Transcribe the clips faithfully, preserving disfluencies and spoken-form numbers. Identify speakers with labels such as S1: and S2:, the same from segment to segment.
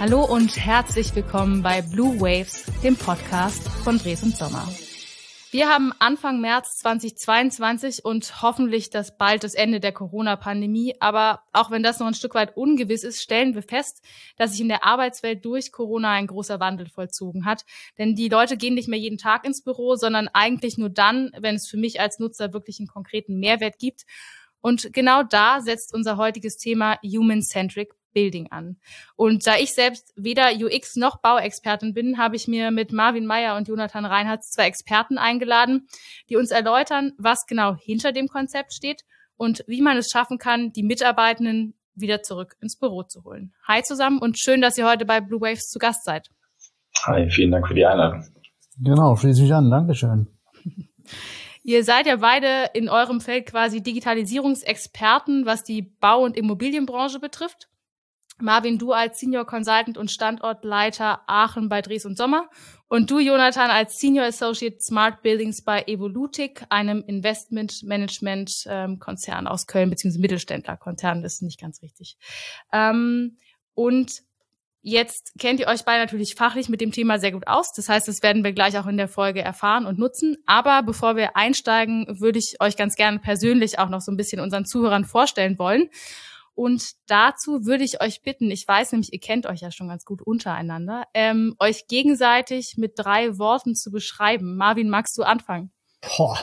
S1: Hallo und herzlich willkommen bei Blue Waves, dem Podcast von Dres und Sommer. Wir haben Anfang März zweitausendzweiundzwanzig und hoffentlich das bald das Ende der Corona-Pandemie. Aber auch wenn das noch ein Stück weit ungewiss ist, stellen wir fest, dass sich in der Arbeitswelt durch Corona ein großer Wandel vollzogen hat. Denn die Leute gehen nicht mehr jeden Tag ins Büro, sondern eigentlich nur dann, wenn es für mich als Nutzer wirklich einen konkreten Mehrwert gibt. Und genau da setzt unser heutiges Thema Human-Centric Building an. Und da ich selbst weder U X noch Bauexpertin bin, habe ich mir mit Marvin Meyer und Jonathan Reinhardt zwei Experten eingeladen, die uns erläutern, was genau hinter dem Konzept steht und wie man es schaffen kann, die Mitarbeitenden wieder zurück ins Büro zu holen. Hi zusammen und schön, dass ihr heute bei Blue Waves zu Gast seid.
S2: Hi, vielen Dank für die Einladung.
S3: Genau, schließe ich an. Dankeschön.
S1: Ihr seid ja beide in eurem Feld quasi Digitalisierungsexperten, was die Bau- und Immobilienbranche betrifft. Marvin, du als Senior Consultant und Standortleiter Aachen bei Dres und Sommer und du, Jonathan, als Senior Associate Smart Buildings bei Evolutic, einem Investment-Management-Konzern aus Köln, beziehungsweise Mittelständler-Konzern, das ist nicht ganz richtig. Ähm, und jetzt kennt ihr euch beide natürlich fachlich mit dem Thema sehr gut aus. Das heißt, das werden wir gleich auch in der Folge erfahren und nutzen. Aber bevor wir einsteigen, würde ich euch ganz gerne persönlich auch noch so ein bisschen unseren Zuhörern vorstellen wollen. Und dazu würde ich euch bitten, ich weiß nämlich, ihr kennt euch ja schon ganz gut untereinander, ähm, euch gegenseitig mit drei Worten zu beschreiben. Marvin, magst du anfangen?
S3: Boah,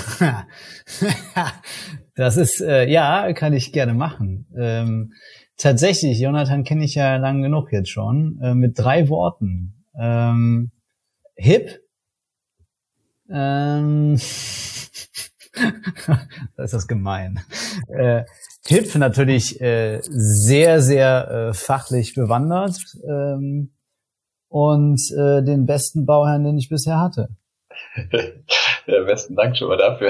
S3: das ist, äh, ja, kann ich gerne machen. Ähm, tatsächlich, Jonathan kenne ich ja lang genug jetzt schon, äh, mit drei Worten. Ähm, hip, ähm, das ist das gemein. Äh, Hip natürlich äh, sehr, sehr äh, fachlich bewandert ähm, und äh, den besten Bauherrn, den ich bisher hatte.
S2: Ja, besten Dank schon mal dafür.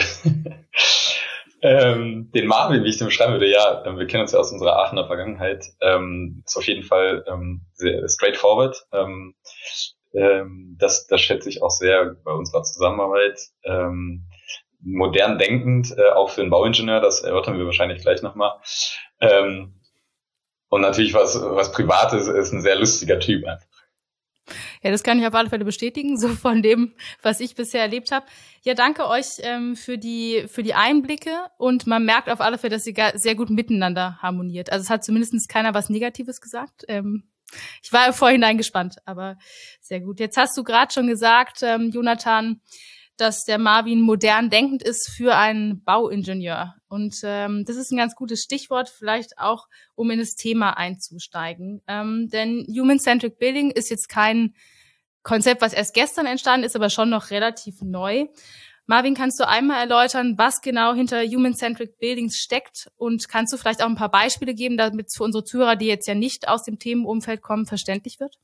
S2: ähm, den Marvin, wie ich den beschreiben würde, ja, wir kennen uns ja aus unserer Aachener Vergangenheit, ähm, ist auf jeden Fall ähm, sehr straightforward. Ähm, ähm, das, das schätze ich auch sehr bei unserer Zusammenarbeit. Ähm, modern denkend, äh, auch für einen Bauingenieur, das erörtern wir wahrscheinlich gleich nochmal. Ähm, und natürlich was was Privates, ist ein sehr lustiger Typ einfach.
S1: Ja, das kann ich auf alle Fälle bestätigen, so von dem, was ich bisher erlebt habe. Ja, danke euch ähm, für die für die Einblicke und man merkt auf alle Fälle, dass ihr sehr gut miteinander harmoniert. Also es hat zumindest keiner was Negatives gesagt. Ähm, ich war im Vorhinein gespannt, aber sehr gut. Jetzt hast du gerade schon gesagt, ähm, Jonathan, dass der Marvin modern denkend ist für einen Bauingenieur. Und ähm, das ist ein ganz gutes Stichwort, vielleicht auch, um in das Thema einzusteigen. Ähm, denn Human-Centric Building ist jetzt kein Konzept, was erst gestern entstanden ist, aber schon noch relativ neu. Marvin, kannst du einmal erläutern, was genau hinter Human-Centric Buildings steckt? Und kannst du vielleicht auch ein paar Beispiele geben, damit es für unsere Zuhörer, die jetzt ja nicht aus dem Themenumfeld kommen, verständlich wird?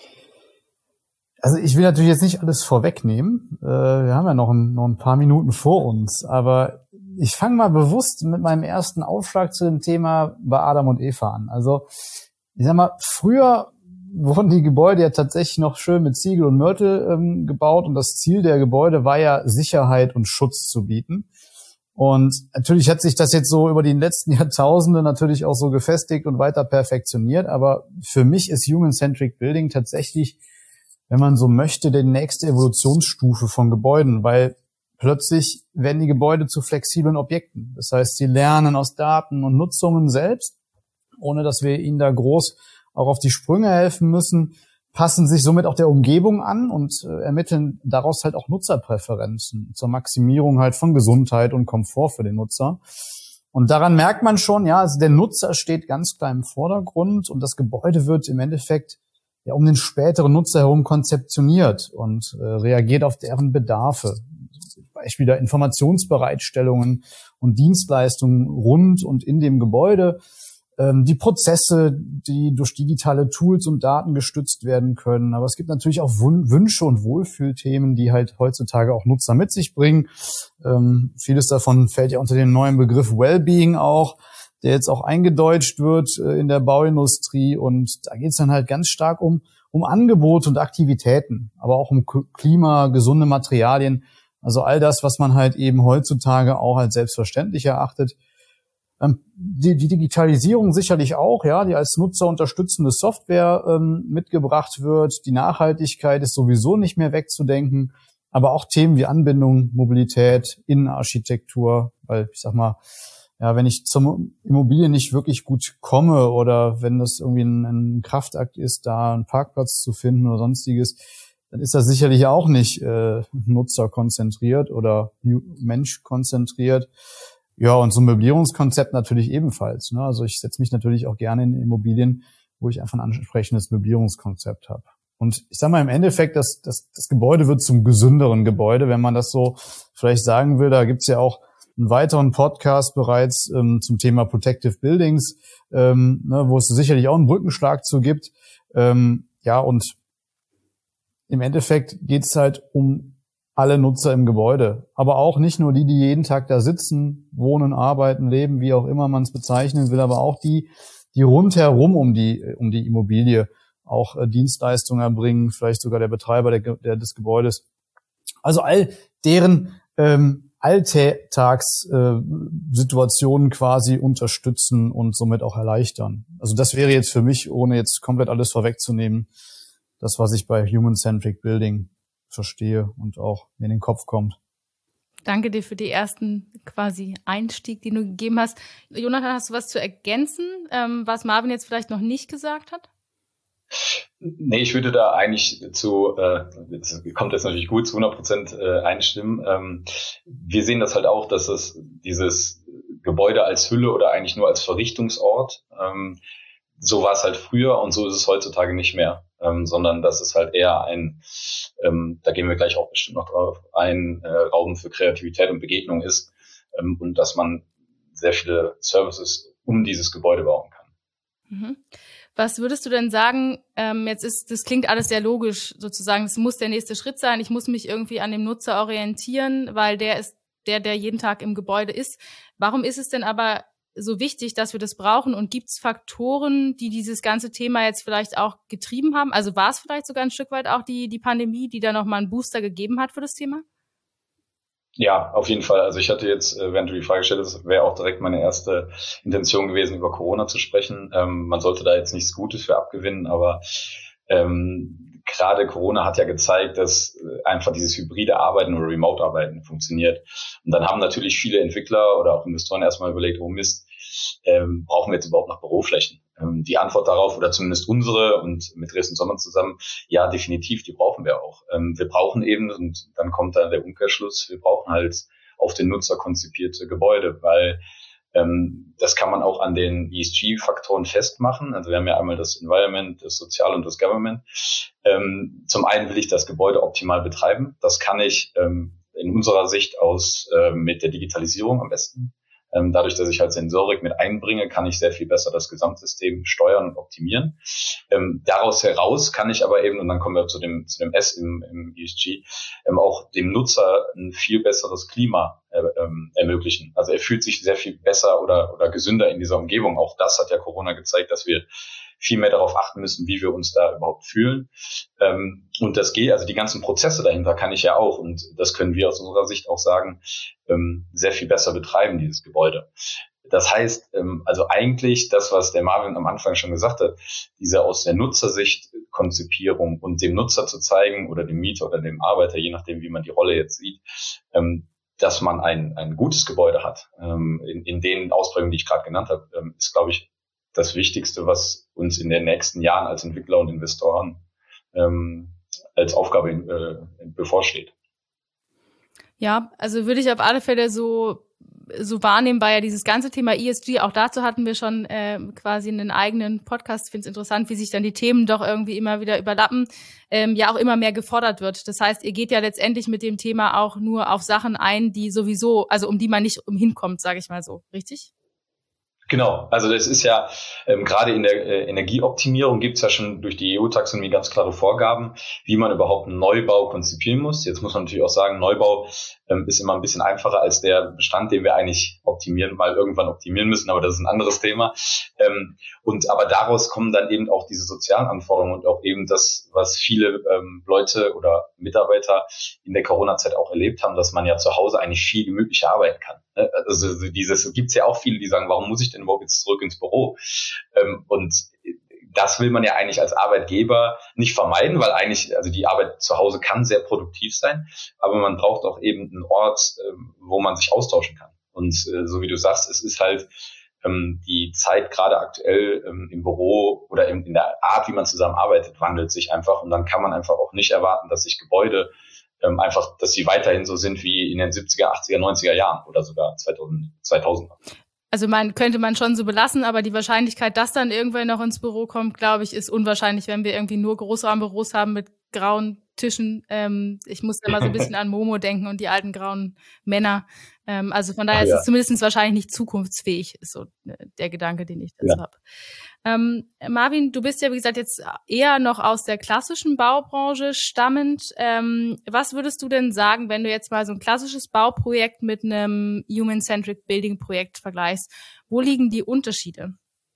S3: Also ich will natürlich jetzt nicht alles vorwegnehmen. Äh, wir haben ja noch ein, noch ein paar Minuten vor uns. Aber ich fange mal bewusst mit meinem ersten Aufschlag zu dem Thema bei Adam und Eva an. Also ich sag mal, früher wurden die Gebäude ja tatsächlich noch schön mit Ziegel und Mörtel ähm, gebaut. Und das Ziel der Gebäude war ja, Sicherheit und Schutz zu bieten. Und natürlich hat sich das jetzt so über die letzten Jahrtausende natürlich auch so gefestigt und weiter perfektioniert. Aber für mich ist Human-Centric Building tatsächlich, wenn man so möchte, die nächste Evolutionsstufe von Gebäuden, weil plötzlich werden die Gebäude zu flexiblen Objekten. Das heißt, sie lernen aus Daten und Nutzungen selbst, ohne dass wir ihnen da groß auch auf die Sprünge helfen müssen, passen sich somit auch der Umgebung an und äh, ermitteln daraus halt auch Nutzerpräferenzen zur Maximierung halt von Gesundheit und Komfort für den Nutzer. Und daran merkt man schon, ja, also der Nutzer steht ganz klar im Vordergrund und das Gebäude wird im Endeffekt ja um den späteren Nutzer herum konzeptioniert und äh, reagiert auf deren Bedarfe. Beispiel der Informationsbereitstellungen und Dienstleistungen rund und in dem Gebäude, ähm, die Prozesse, die durch digitale Tools und Daten gestützt werden können. Aber es gibt natürlich auch Wun- Wünsche und Wohlfühlthemen, die halt heutzutage auch Nutzer mit sich bringen. Ähm, vieles davon fällt ja unter den neuen Begriff Wellbeing auch, der jetzt auch eingedeutscht wird äh, in der Bauindustrie. Und da geht es dann halt ganz stark um, um Angebote und Aktivitäten, aber auch um K- Klima, gesunde Materialien. Also all das, was man halt eben heutzutage auch als selbstverständlich erachtet. Ähm, die, die Digitalisierung sicherlich auch, ja, die als Nutzer unterstützende Software ähm, mitgebracht wird. Die Nachhaltigkeit ist sowieso nicht mehr wegzudenken. Aber auch Themen wie Anbindung, Mobilität, Innenarchitektur, weil ich sag mal, ja, wenn ich zur Immobilie nicht wirklich gut komme oder wenn das irgendwie ein, ein Kraftakt ist, da einen Parkplatz zu finden oder sonstiges, dann ist das sicherlich auch nicht äh, nutzerkonzentriert oder menschkonzentriert. Ja, und so ein Möblierungskonzept natürlich ebenfalls. Ne? Also ich setze mich natürlich auch gerne in Immobilien, wo ich einfach ein ansprechendes Möblierungskonzept habe. Und ich sage mal im Endeffekt, das, das, das Gebäude wird zum gesünderen Gebäude, wenn man das so vielleicht sagen will. Da gibt's ja auch einen weiteren Podcast bereits ähm, zum Thema Protective Buildings, ähm, ne, wo es sicherlich auch einen Brückenschlag zu gibt. Ähm, ja, und im Endeffekt geht's halt um alle Nutzer im Gebäude. Aber auch nicht nur die, die jeden Tag da sitzen, wohnen, arbeiten, leben, wie auch immer man es bezeichnen will, aber auch die, die rundherum um die, um die Immobilie auch äh, Dienstleistungen erbringen, vielleicht sogar der Betreiber der, der, des Gebäudes. Also all deren ähm, Alltagssituationen äh, quasi unterstützen und somit auch erleichtern. Also das wäre jetzt für mich, ohne jetzt komplett alles vorwegzunehmen, das, was ich bei Human-Centric Building verstehe und auch mir in den Kopf kommt.
S1: Danke dir für die ersten quasi Einstieg, den du gegeben hast. Jonathan, hast du was zu ergänzen, ähm, was Marvin jetzt vielleicht noch nicht gesagt hat?
S2: Nee, ich würde da eigentlich zu, äh, das kommt jetzt natürlich gut, zu hundert Prozent äh, einstimmen. Ähm, wir sehen das halt auch, dass es dieses Gebäude als Hülle oder eigentlich nur als Verrichtungsort, ähm, so war es halt früher und so ist es heutzutage nicht mehr, ähm, sondern das ist halt eher ein, ähm, da gehen wir gleich auch bestimmt noch drauf ein, äh, Raum für Kreativität und Begegnung ist, ähm, und dass man sehr viele Services um dieses Gebäude bauen kann.
S1: Mhm. Was würdest du denn sagen, ähm, jetzt ist, das klingt alles sehr logisch sozusagen, das muss der nächste Schritt sein, ich muss mich irgendwie an dem Nutzer orientieren, weil der ist der, der jeden Tag im Gebäude ist. Warum ist es denn aber so wichtig, dass wir das brauchen und gibt es Faktoren, die dieses ganze Thema jetzt vielleicht auch getrieben haben? Also war es vielleicht sogar ein Stück weit auch die, die Pandemie, die da nochmal einen Booster gegeben hat für das Thema?
S2: Ja, auf jeden Fall. Also ich hatte jetzt, während du die Frage gestellt hast, wäre auch direkt meine erste Intention gewesen, über Corona zu sprechen. Ähm, man sollte da jetzt nichts Gutes für abgewinnen, aber ähm, gerade Corona hat ja gezeigt, dass einfach dieses hybride Arbeiten oder Remote-Arbeiten funktioniert. Und dann haben natürlich viele Entwickler oder auch Investoren erstmal überlegt, oh Mist, ähm, brauchen wir jetzt überhaupt noch Büroflächen? Ähm, die Antwort darauf, oder zumindest unsere und mit Dresden Sommer zusammen, ja, definitiv, die brauchen wir auch. Ähm, wir brauchen eben, und dann kommt dann der Umkehrschluss, wir brauchen halt auf den Nutzer konzipierte Gebäude, weil ähm, das kann man auch an den E S G-Faktoren festmachen. Also wir haben ja einmal das Environment, das Sozial und das Government. Ähm, zum einen will ich das Gebäude optimal betreiben. Das kann ich ähm, in unserer Sicht aus äh, mit der Digitalisierung am besten. Ähm, dadurch, dass ich halt Sensorik mit einbringe, kann ich sehr viel besser das Gesamtsystem steuern und optimieren. Ähm, daraus heraus kann ich aber eben, und dann kommen wir zu dem zu dem S im, im E S G, ähm, auch dem Nutzer ein viel besseres Klima äh, ähm, ermöglichen. Also er fühlt sich sehr viel besser oder oder gesünder in dieser Umgebung. Auch das hat ja Corona gezeigt, dass wir viel mehr darauf achten müssen, wie wir uns da überhaupt fühlen. Ähm, und das geht, also die ganzen Prozesse dahinter kann ich ja auch, und das können wir aus unserer Sicht auch sagen, ähm, sehr viel besser betreiben, dieses Gebäude. Das heißt, ähm, also eigentlich das, was der Marvin am Anfang schon gesagt hat, diese aus der Nutzersicht Konzipierung und dem Nutzer zu zeigen oder dem Mieter oder dem Arbeiter, je nachdem, wie man die Rolle jetzt sieht, ähm, dass man ein, ein gutes Gebäude hat, ähm, in, in den Ausprägungen, die ich gerade genannt habe, ähm, ist, glaube ich, das Wichtigste, was uns in den nächsten Jahren als Entwickler und Investoren ähm, als Aufgabe äh, bevorsteht.
S1: Ja, also würde ich auf alle Fälle so so wahrnehmen, weil ja dieses ganze Thema E S G, auch dazu hatten wir schon äh, quasi einen eigenen Podcast. Ich finde es interessant, wie sich dann die Themen doch irgendwie immer wieder überlappen, ähm, ja auch immer mehr gefordert wird. Das heißt, ihr geht ja letztendlich mit dem Thema auch nur auf Sachen ein, die sowieso, also um die man nicht umhinkommt, sage ich mal so, richtig?
S2: Genau, also das ist ja, ähm, gerade in der äh, Energieoptimierung gibt es ja schon durch die E U-Taxonomie ganz klare Vorgaben, wie man überhaupt einen Neubau konzipieren muss. Jetzt muss man natürlich auch sagen, Neubau ähm, ist immer ein bisschen einfacher als der Bestand, den wir eigentlich optimieren, mal irgendwann optimieren müssen, aber das ist ein anderes Thema. Ähm, und aber daraus kommen dann eben auch diese sozialen Anforderungen und auch eben das, was viele ähm, Leute oder Mitarbeiter in der Corona-Zeit auch erlebt haben, dass man ja zu Hause eigentlich viel gemütlicher arbeiten kann. Ne? Also dieses gibt's ja auch viele, die sagen, warum muss ich denn überhaupt jetzt zurück ins Büro? Ähm, und das will man ja eigentlich als Arbeitgeber nicht vermeiden, weil eigentlich, also die Arbeit zu Hause kann sehr produktiv sein, aber man braucht auch eben einen Ort, wo man sich austauschen kann. Und so wie du sagst, es ist halt ähm, die Zeit gerade aktuell ähm, im Büro oder in, in der Art, wie man zusammenarbeitet, wandelt sich einfach und dann kann man einfach auch nicht erwarten, dass sich Gebäude ähm, einfach, dass sie weiterhin so sind wie in den siebziger, achtziger, neunziger Jahren oder sogar zweitausender.
S1: Also man könnte man schon so belassen, aber die Wahrscheinlichkeit, dass dann irgendwer noch ins Büro kommt, glaube ich, ist unwahrscheinlich, wenn wir irgendwie nur Großraumbüros haben mit grauen Tischen. Ähm, ich muss immer so ein bisschen an Momo denken und die alten grauen Männer. Ähm, also von daher oh, ja. ist es zumindest wahrscheinlich nicht zukunftsfähig, ist so der Gedanke, den ich dazu ja. habe. Ähm, Marvin, du bist ja, wie gesagt, jetzt eher noch aus der klassischen Baubranche stammend. Ähm, was würdest du denn sagen, wenn du jetzt mal so ein klassisches Bauprojekt mit einem Human-Centric Building-Projekt vergleichst? Wo liegen die Unterschiede?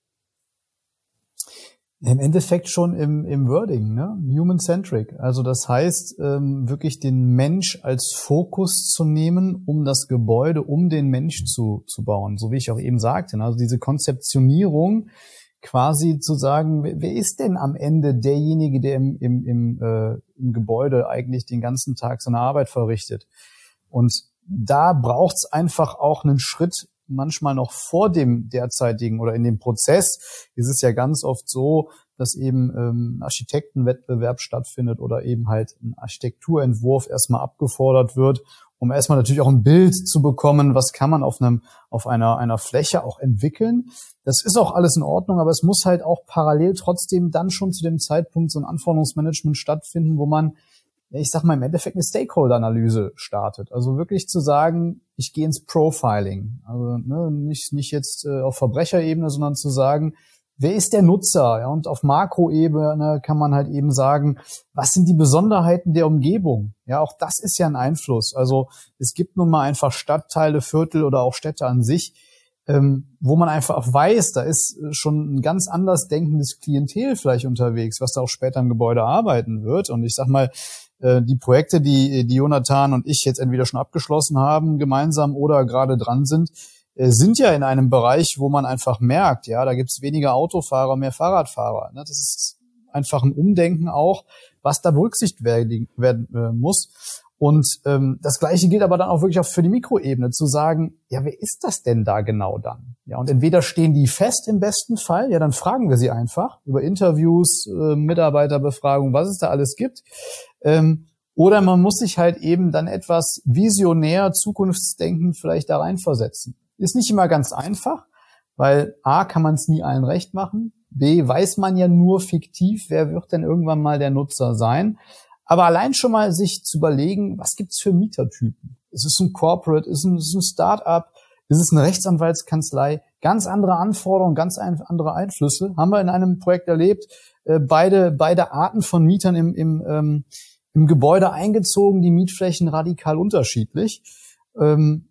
S3: Im Endeffekt schon im, im Wording, ne? Human-Centric. Also das heißt, ähm, wirklich den Mensch als Fokus zu nehmen, um das Gebäude, um den Mensch zu, zu bauen. So wie ich auch eben sagte, ne? Also diese Konzeptionierung, quasi zu sagen, wer ist denn am Ende derjenige, der im, im, im, äh, im Gebäude eigentlich den ganzen Tag seine Arbeit verrichtet? Und da braucht's einfach auch einen Schritt, manchmal noch vor dem derzeitigen oder in dem Prozess ist es ja ganz oft so, dass eben ähm, ein Architektenwettbewerb stattfindet oder eben halt ein Architekturentwurf erstmal abgefordert wird, um erstmal natürlich auch ein Bild zu bekommen, was kann man auf einem auf einer einer Fläche auch entwickeln. Das ist auch alles in Ordnung, aber es muss halt auch parallel trotzdem dann schon zu dem Zeitpunkt so ein Anforderungsmanagement stattfinden, wo man, ich sag mal, im Endeffekt eine Stakeholder-Analyse startet. Also wirklich zu sagen, ich gehe ins Profiling. Also ne, nicht nicht jetzt äh, auf Verbrecherebene, sondern zu sagen, wer ist der Nutzer? Ja, und auf Makroebene kann man halt eben sagen, was sind die Besonderheiten der Umgebung? Ja, auch das ist ja ein Einfluss. Also es gibt nun mal einfach Stadtteile, Viertel oder auch Städte an sich, ähm, wo man einfach weiß, da ist schon ein ganz anders denkendes Klientel vielleicht unterwegs, was da auch später im Gebäude arbeiten wird. Und ich sag mal, äh, die Projekte, die, die Jonathan und ich jetzt entweder schon abgeschlossen haben, gemeinsam oder gerade dran sind, sind ja in einem Bereich, wo man einfach merkt, ja, da gibt's weniger Autofahrer, mehr Fahrradfahrer. Das ist einfach ein Umdenken auch, was da berücksichtigt werden, werden äh, muss. Und ähm, das Gleiche gilt aber dann auch wirklich auch für die Mikroebene, zu sagen, ja, wer ist das denn da genau dann? Ja, und entweder stehen die fest im besten Fall, ja, dann fragen wir sie einfach über Interviews, äh, Mitarbeiterbefragung, was es da alles gibt. Ähm, oder man muss sich halt eben dann etwas visionär, zukunftsdenkend vielleicht da reinversetzen. Ist nicht immer ganz einfach, weil A, kann man es nie allen recht machen, B, weiß man ja nur fiktiv, wer wird denn irgendwann mal der Nutzer sein. Aber allein schon mal sich zu überlegen, was gibt's für Mietertypen? Ist es ein Corporate, ist es ein Start-up, ist es eine Rechtsanwaltskanzlei? Ganz andere Anforderungen, ganz andere Einflüsse. Haben wir in einem Projekt erlebt, beide beide Arten von Mietern im, im, ähm, im Gebäude eingezogen, die Mietflächen radikal unterschiedlich. Ähm,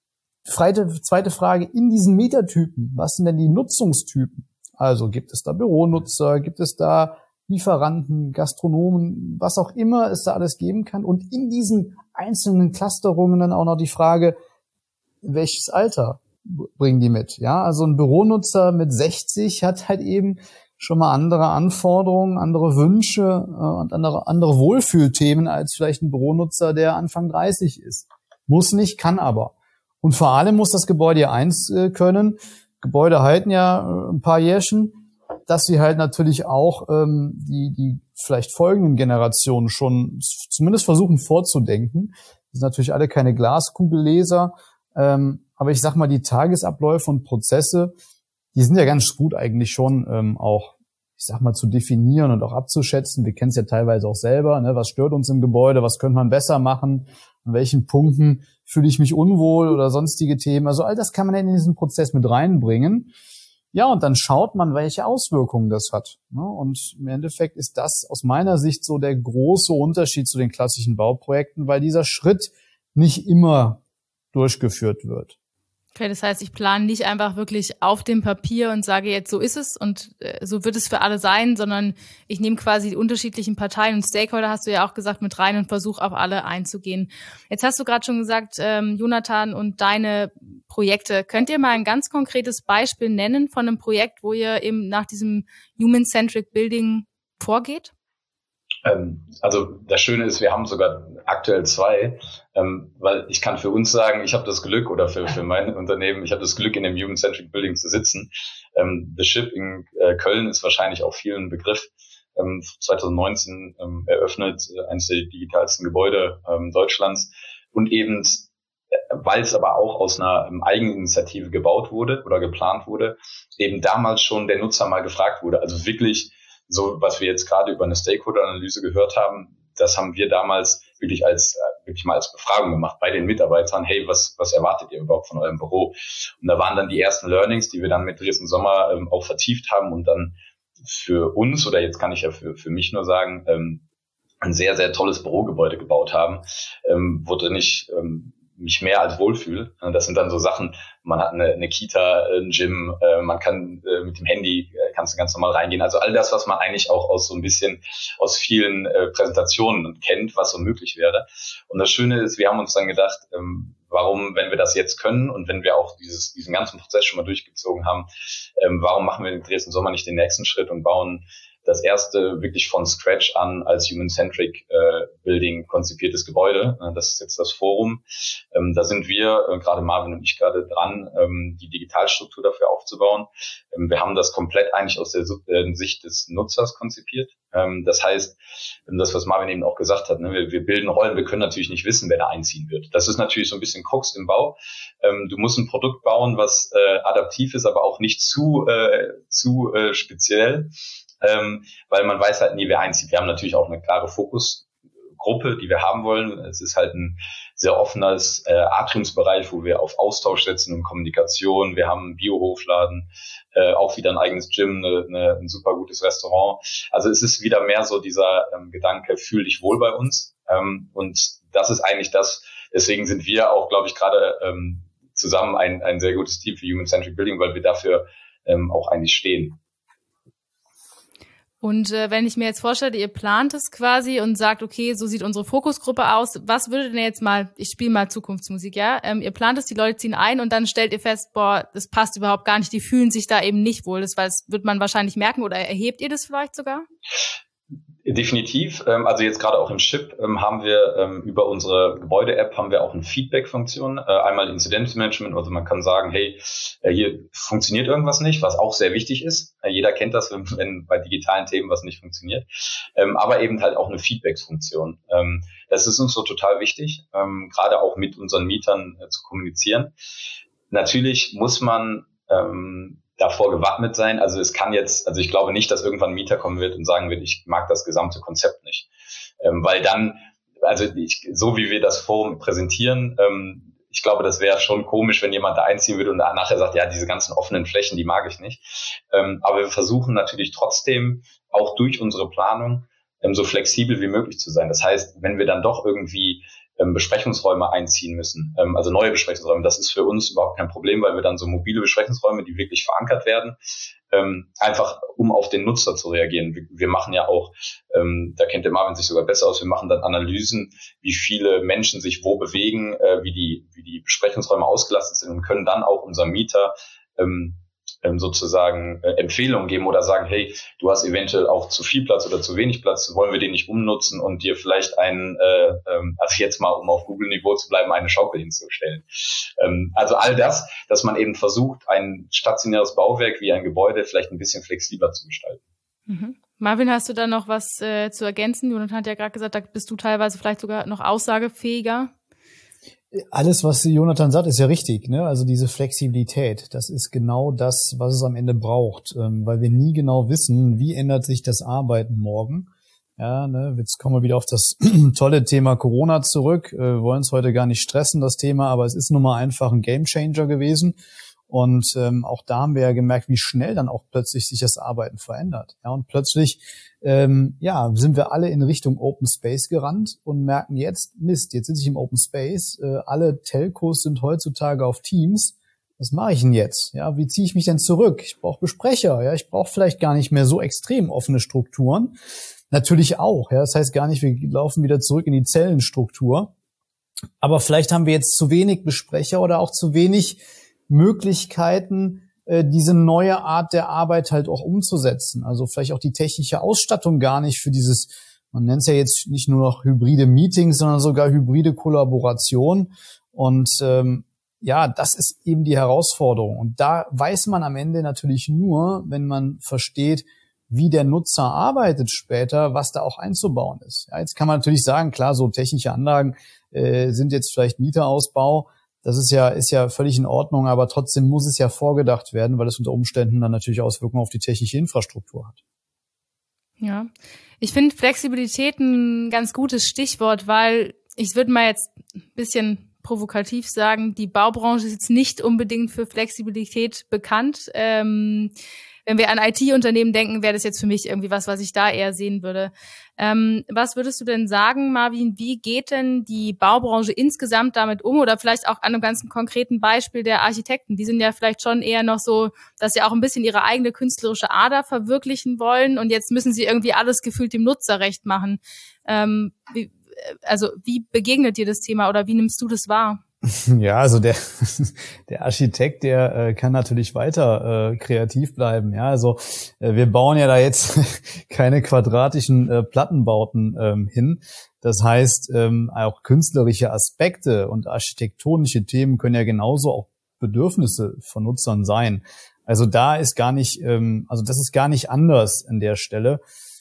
S3: Zweite Frage, in diesen Mietertypen, was sind denn die Nutzungstypen? Also gibt es da Büronutzer, gibt es da Lieferanten, Gastronomen, was auch immer es da alles geben kann. Und in diesen einzelnen Clusterungen dann auch noch die Frage, welches Alter bringen die mit? Ja, also ein Büronutzer mit sechzig hat halt eben schon mal andere Anforderungen, andere Wünsche äh, und andere, andere Wohlfühlthemen als vielleicht ein Büronutzer, der Anfang dreißig ist. Muss nicht, kann aber. Und vor allem muss das Gebäude ja eins äh, können. Gebäude halten ja äh, ein paar Jährchen, dass sie halt natürlich auch ähm, die, die vielleicht folgenden Generationen schon zumindest versuchen vorzudenken. Das sind natürlich alle keine Glaskugelleser, ähm, aber ich sag mal, die Tagesabläufe und Prozesse, die sind ja ganz gut eigentlich schon ähm, auch, ich sag mal, zu definieren und auch abzuschätzen. Wir kennen es ja teilweise auch selber, ne? Was stört uns im Gebäude, was könnte man besser machen, an welchen Punkten fühle ich mich unwohl oder sonstige Themen. Also all das kann man in diesen Prozess mit reinbringen. Ja, und dann schaut man, welche Auswirkungen das hat. Und im Endeffekt ist das aus meiner Sicht so der große Unterschied zu den klassischen Bauprojekten, weil dieser Schritt nicht immer durchgeführt wird.
S1: Okay, das heißt, ich plane nicht einfach wirklich auf dem Papier und sage jetzt, so ist es und äh, so wird es für alle sein, sondern ich nehme quasi die unterschiedlichen Parteien und Stakeholder, hast du ja auch gesagt, mit rein und versuche auf alle einzugehen. Jetzt hast du gerade schon gesagt, ähm, Jonathan, und deine Projekte. Könnt ihr mal ein ganz konkretes Beispiel nennen von einem Projekt, wo ihr eben nach diesem Human-Centric Building vorgeht?
S2: Also das Schöne ist, wir haben sogar aktuell zwei, ähm, weil ich kann für uns sagen, ich habe das Glück, oder für, für mein Unternehmen, ich habe das Glück, in dem Human-Centric Building zu sitzen. Ähm, The Ship in äh, Köln ist wahrscheinlich auch vielen Begriff. Ähm, zwanzig neunzehn ähm, eröffnet, äh, eines der digitalsten Gebäude ähm, Deutschlands, und eben, äh, weil es aber auch aus einer ähm, Eigeninitiative gebaut wurde oder geplant wurde, eben damals schon der Nutzer mal gefragt wurde, also wirklich so, was wir jetzt gerade über eine Stakeholder-Analyse gehört haben, das haben wir damals wirklich als wirklich mal als Befragung gemacht bei den Mitarbeitern. Hey, was was erwartet ihr überhaupt von eurem Büro? Und da waren dann die ersten Learnings, die wir dann mit Dresden Sommer ähm, auch vertieft haben und dann für uns, oder jetzt kann ich ja für für mich nur sagen, ähm, ein sehr, sehr tolles Bürogebäude gebaut haben, ähm, wo drin ich ähm, mich mehr als wohlfühle. Das sind dann so Sachen, man hat eine, eine Kita, ein Gym, äh, man kann äh, mit dem Handy, äh, kannst du ganz normal reingehen. Also all das, was man eigentlich auch aus so ein bisschen, aus vielen äh, Präsentationen kennt, was so möglich wäre. Und das Schöne ist, wir haben uns dann gedacht, ähm, warum, wenn wir das jetzt können und wenn wir auch dieses, diesen ganzen Prozess schon mal durchgezogen haben, ähm, warum machen wir in Dresden Sommer nicht den nächsten Schritt und bauen das erste wirklich von Scratch an als Human-Centric äh, Building konzipiertes Gebäude. Äh, das ist jetzt das Forum. Ähm, da sind wir, äh, gerade Marvin und ich, gerade dran, ähm, die Digitalstruktur dafür aufzubauen. Ähm, wir haben das komplett eigentlich aus der äh, Sicht des Nutzers konzipiert. Ähm, das heißt, das, was Marvin eben auch gesagt hat, ne, wir, wir bilden Rollen, wir können natürlich nicht wissen, wer da einziehen wird. Das ist natürlich so ein bisschen Krux im Bau. Ähm, du musst ein Produkt bauen, was äh, adaptiv ist, aber auch nicht zu, äh, zu äh, speziell. Ähm, weil man weiß halt nie, wer einzieht. Wir haben natürlich auch eine klare Fokusgruppe, die wir haben wollen. Es ist halt ein sehr offenes äh, Atriumsbereich, wo wir auf Austausch setzen und Kommunikation. Wir haben einen Biohofladen, äh, auch wieder ein eigenes Gym, eine, eine, ein super gutes Restaurant. Also es ist wieder mehr so dieser ähm, Gedanke, fühl dich wohl bei uns. Ähm, und das ist eigentlich das, deswegen sind wir auch, glaube ich, gerade ähm, zusammen ein, ein sehr gutes Team für Human-Centric Building, weil wir dafür ähm, auch eigentlich stehen.
S1: Und äh, wenn ich mir jetzt vorstelle, ihr plant es quasi und sagt, okay, so sieht unsere Fokusgruppe aus, was würde denn jetzt mal, ich spiele mal Zukunftsmusik, ja, ähm, ihr plant es, die Leute ziehen ein und dann stellt ihr fest, boah, das passt überhaupt gar nicht, die fühlen sich da eben nicht wohl, das, das wird man wahrscheinlich merken, oder erhebt ihr das vielleicht sogar?
S2: Definitiv. Also jetzt gerade auch im Chip haben wir über unsere Gebäude-App haben wir auch eine Feedback-Funktion. Einmal Inzidenzmanagement, also man kann sagen, hey, hier funktioniert irgendwas nicht, was auch sehr wichtig ist. Jeder kennt das, wenn bei digitalen Themen was nicht funktioniert. Aber eben halt auch eine Feedback-Funktion. Das ist uns so total wichtig, gerade auch mit unseren Mietern zu kommunizieren. Natürlich muss man davor gewappnet sein. Also es kann jetzt, also ich glaube nicht, dass irgendwann ein Mieter kommen wird und sagen wird, ich mag das gesamte Konzept nicht. Ähm, weil dann, also ich, so wie wir das Forum präsentieren, ähm, ich glaube, das wäre schon komisch, wenn jemand da einziehen würde und nachher sagt, ja, diese ganzen offenen Flächen, die mag ich nicht. Ähm, aber wir versuchen natürlich trotzdem, auch durch unsere Planung, ähm, so flexibel wie möglich zu sein. Das heißt, wenn wir dann doch irgendwie ähm, Besprechungsräume einziehen müssen, ähm, also neue Besprechungsräume, das ist für uns überhaupt kein Problem, weil wir dann so mobile Besprechungsräume, die wirklich verankert werden, ähm, einfach um auf den Nutzer zu reagieren. Wir, wir machen ja auch, ähm, da kennt der Marvin sich sogar besser aus, wir machen dann Analysen, wie viele Menschen sich wo bewegen, äh, wie die wie die Besprechungsräume ausgelastet sind und können dann auch unserem Mieter ähm, sozusagen äh, Empfehlungen geben oder sagen, hey, du hast eventuell auch zu viel Platz oder zu wenig Platz, wollen wir den nicht umnutzen und dir vielleicht einen, äh, ähm, also jetzt mal, um auf Google-Niveau zu bleiben, eine Schaukel hinzustellen. Ähm, also all das, dass man eben versucht, ein stationäres Bauwerk wie ein Gebäude vielleicht ein bisschen flexibler zu gestalten.
S1: Mhm. Marvin, hast du da noch was äh, zu ergänzen? Jonathan hat ja gerade gesagt, da bist du teilweise vielleicht sogar noch aussagefähiger.
S3: Alles, was Jonathan sagt, ist ja richtig, ne? Also diese Flexibilität, das ist genau das, was es am Ende braucht, ähm, weil wir nie genau wissen, wie ändert sich das Arbeiten morgen. Ja, ne? Jetzt kommen wir wieder auf das tolle Thema Corona zurück. Wir äh, wollen es heute gar nicht stressen, das Thema, aber es ist nun mal einfach ein Gamechanger gewesen. Und ähm, auch da haben wir ja gemerkt, wie schnell dann auch plötzlich sich das Arbeiten verändert. Ja, und plötzlich ähm, ja, sind wir alle in Richtung Open Space gerannt und merken jetzt, Mist, jetzt sitze ich im Open Space. Äh, alle Telcos sind heutzutage auf Teams. Was mache ich denn jetzt? Ja, wie ziehe ich mich denn zurück? Ich brauche Besprecher, ja, ich brauche vielleicht gar nicht mehr so extrem offene Strukturen. Natürlich auch, ja, das heißt gar nicht, wir laufen wieder zurück in die Zellenstruktur. Aber vielleicht haben wir jetzt zu wenig Besprecher oder auch zu wenig Möglichkeiten, äh, diese neue Art der Arbeit halt auch umzusetzen. Also vielleicht auch die technische Ausstattung gar nicht für dieses, man nennt es ja jetzt nicht nur noch hybride Meetings, sondern sogar hybride Kollaboration. Und ähm, ja, das ist eben die Herausforderung. Und da weiß man am Ende natürlich nur, wenn man versteht, wie der Nutzer arbeitet später, was da auch einzubauen ist. Ja, jetzt kann man natürlich sagen, klar, so technische Anlagen äh, sind jetzt vielleicht Mieterausbau. Das ist ja ist ja völlig in Ordnung, aber trotzdem muss es ja vorgedacht werden, weil es unter Umständen dann natürlich Auswirkungen auf die technische Infrastruktur hat.
S1: Ja, ich finde Flexibilität ein ganz gutes Stichwort, weil ich würde mal jetzt ein bisschen provokativ sagen, die Baubranche ist jetzt nicht unbedingt für Flexibilität bekannt. Ähm, wenn wir an I T-Unternehmen denken, wäre das jetzt für mich irgendwie was, was ich da eher sehen würde. Ähm, was würdest du denn sagen, Marvin, wie geht denn die Baubranche insgesamt damit um oder vielleicht auch an einem ganz konkreten Beispiel der Architekten? Die sind ja vielleicht schon eher noch so, dass sie auch ein bisschen ihre eigene künstlerische Ader verwirklichen wollen und jetzt müssen sie irgendwie alles gefühlt dem Nutzer recht machen. Ähm, wie, also wie begegnet dir das Thema oder wie nimmst du das wahr?
S3: Ja, also der der Architekt, der äh, kann natürlich weiter äh, kreativ bleiben. Ja, also äh, wir bauen ja da jetzt keine quadratischen äh, Plattenbauten ähm, hin. Das heißt, ähm, auch künstlerische Aspekte und architektonische Themen können ja genauso auch Bedürfnisse von Nutzern sein. Also da ist gar nicht, ähm, also das ist gar nicht anders an der Stelle.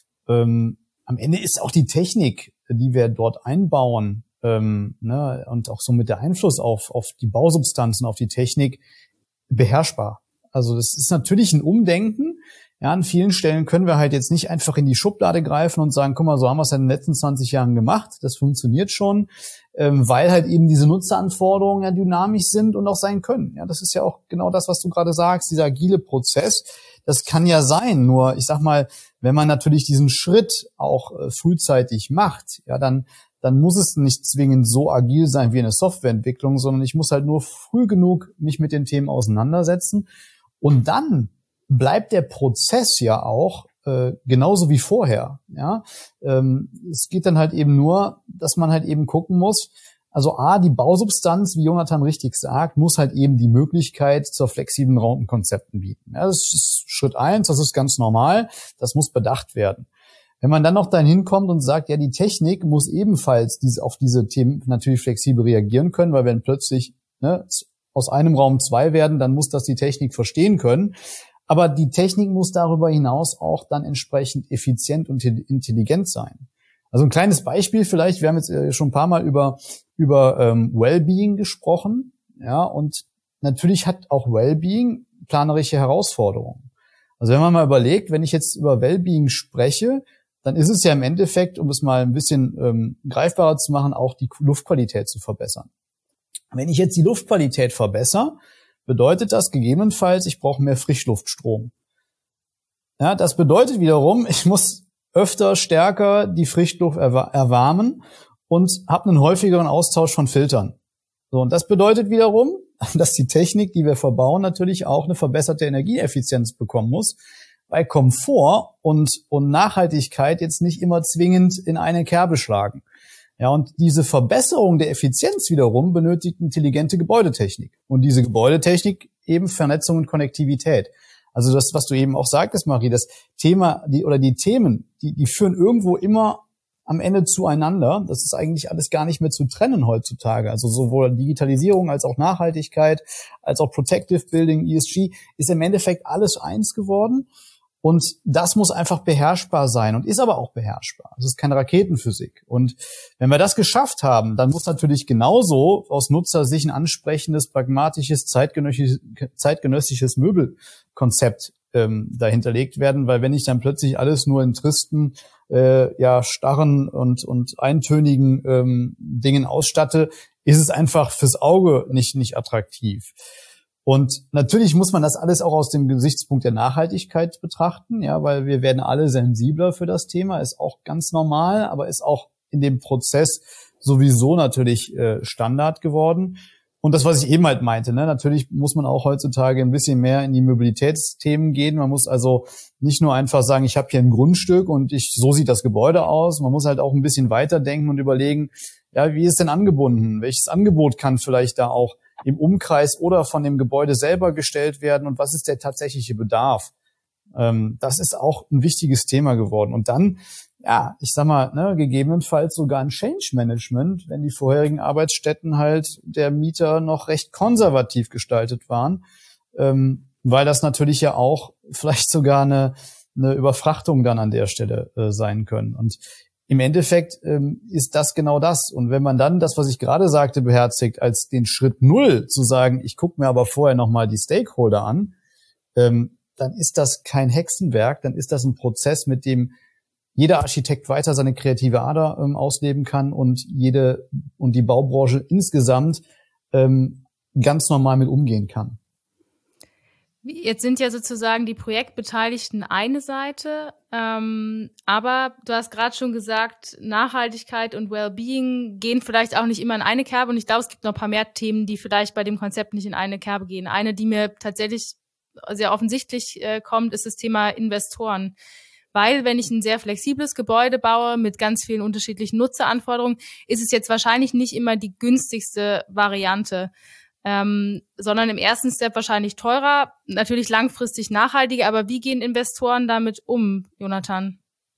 S3: Ähm, am Ende ist auch die Technik, die wir dort einbauen, Ähm, ne, und auch so mit der Einfluss auf, auf die Bausubstanzen, auf die Technik beherrschbar. Also das ist natürlich ein Umdenken. Ja, an vielen Stellen können wir halt jetzt nicht einfach in die Schublade greifen und sagen, guck mal, so haben wir es ja in den letzten zwanzig Jahren gemacht. Das funktioniert schon, ähm, weil halt eben diese Nutzeranforderungen ja dynamisch sind und auch sein können. Ja, das ist ja auch genau das, was du gerade sagst, dieser agile Prozess. Das kann ja sein. Nur, ich sag mal, wenn man natürlich diesen Schritt auch äh, frühzeitig macht, ja, dann dann muss es nicht zwingend so agil sein wie eine Softwareentwicklung, sondern ich muss halt nur früh genug mich mit den Themen auseinandersetzen. Und dann bleibt der Prozess ja auch äh, genauso wie vorher. Ja, ähm, es geht dann halt eben nur, dass man halt eben gucken muss, also A, die Bausubstanz, wie Jonathan richtig sagt, muss halt eben die Möglichkeit zur flexiblen Rautenkonzepten bieten. Ja, das ist Schritt eins, das ist ganz normal, das muss bedacht werden. Wenn man dann noch dahin hinkommt und sagt, ja, die Technik muss ebenfalls diese, auf diese Themen natürlich flexibel reagieren können, weil wenn plötzlich ne, aus einem Raum zwei werden, dann muss das die Technik verstehen können. Aber die Technik muss darüber hinaus auch dann entsprechend effizient und intelligent sein. Also ein kleines Beispiel vielleicht, wir haben jetzt schon ein paar Mal über, über ähm, Wellbeing gesprochen, ja, und natürlich hat auch Wellbeing planerische Herausforderungen. Also wenn man mal überlegt, wenn ich jetzt über Wellbeing spreche, dann ist es ja im Endeffekt, um es mal ein bisschen ähm, greifbarer zu machen, auch die Luftqualität zu verbessern. Wenn ich jetzt die Luftqualität verbessere, bedeutet das gegebenenfalls, ich brauche mehr Frischluftstrom. Ja, das bedeutet wiederum, ich muss öfter, stärker die Frischluft erwa- erwärmen und habe einen häufigeren Austausch von Filtern. So, und das bedeutet wiederum, dass die Technik, die wir verbauen, natürlich auch eine verbesserte Energieeffizienz bekommen muss, weil Komfort und, und Nachhaltigkeit jetzt nicht immer zwingend in eine Kerbe schlagen. Ja, und diese Verbesserung der Effizienz wiederum benötigt intelligente Gebäudetechnik. Und diese Gebäudetechnik eben Vernetzung und Konnektivität. Also das, was du eben auch sagtest, Marie, das Thema, die, oder die Themen, die, die führen irgendwo immer am Ende zueinander. Das ist eigentlich alles gar nicht mehr zu trennen heutzutage. Also sowohl Digitalisierung als auch Nachhaltigkeit, als auch Protective Building, E S G, ist im Endeffekt alles eins geworden. Und das muss einfach beherrschbar sein und ist aber auch beherrschbar. Das ist keine Raketenphysik. Und wenn wir das geschafft haben, dann muss natürlich genauso aus Nutzersicht ein ansprechendes, pragmatisches, zeitgenössisches, zeitgenössisches Möbelkonzept ähm, dahinterlegt werden. Weil wenn ich dann plötzlich alles nur in tristen, äh, ja starren und, und eintönigen ähm, Dingen ausstatte, ist es einfach fürs Auge nicht, nicht attraktiv. Und natürlich muss man das alles auch aus dem Gesichtspunkt der Nachhaltigkeit betrachten, ja, weil wir werden alle sensibler für das Thema, ist auch ganz normal, aber ist auch in dem Prozess sowieso natürlich äh, Standard geworden. Und das, was ich eben halt meinte, ne, natürlich muss man auch heutzutage ein bisschen mehr in die Mobilitätsthemen gehen. Man muss also nicht nur einfach sagen, ich habe hier ein Grundstück und ich so sieht das Gebäude aus. Man muss halt auch ein bisschen weiterdenken und überlegen, ja, wie ist denn angebunden? Welches Angebot kann vielleicht da auch im Umkreis oder von dem Gebäude selber gestellt werden und was ist der tatsächliche Bedarf? Ähm, das ist auch ein wichtiges Thema geworden. Und dann, ja, ich sag mal, ne, gegebenenfalls sogar ein Change Management, wenn die vorherigen Arbeitsstätten halt der Mieter noch recht konservativ gestaltet waren, ähm, weil das natürlich ja auch vielleicht sogar eine, eine Überfrachtung dann an der Stelle äh, sein können. Und im Endeffekt ähm, ist das genau das. Und wenn man dann das, was ich gerade sagte, beherzigt, als den Schritt Null zu sagen, ich gucke mir aber vorher nochmal die Stakeholder an, ähm, dann ist das kein Hexenwerk, dann ist das ein Prozess, mit dem jeder Architekt weiter seine kreative Ader ähm, ausleben kann und jede und die Baubranche insgesamt ähm, ganz normal mit umgehen kann.
S1: Jetzt sind ja sozusagen die Projektbeteiligten eine Seite, ähm, aber du hast gerade schon gesagt, Nachhaltigkeit und Wellbeing gehen vielleicht auch nicht immer in eine Kerbe und ich glaube, es gibt noch ein paar mehr Themen, die vielleicht bei dem Konzept nicht in eine Kerbe gehen. Eine, die mir tatsächlich sehr offensichtlich äh, kommt, ist das Thema Investoren. Weil wenn ich ein sehr flexibles Gebäude baue mit ganz vielen unterschiedlichen Nutzeranforderungen, ist es jetzt wahrscheinlich nicht immer die günstigste Variante, ähm, sondern im ersten Step wahrscheinlich teurer, natürlich langfristig nachhaltiger. Aber wie gehen Investoren damit um, Jonathan?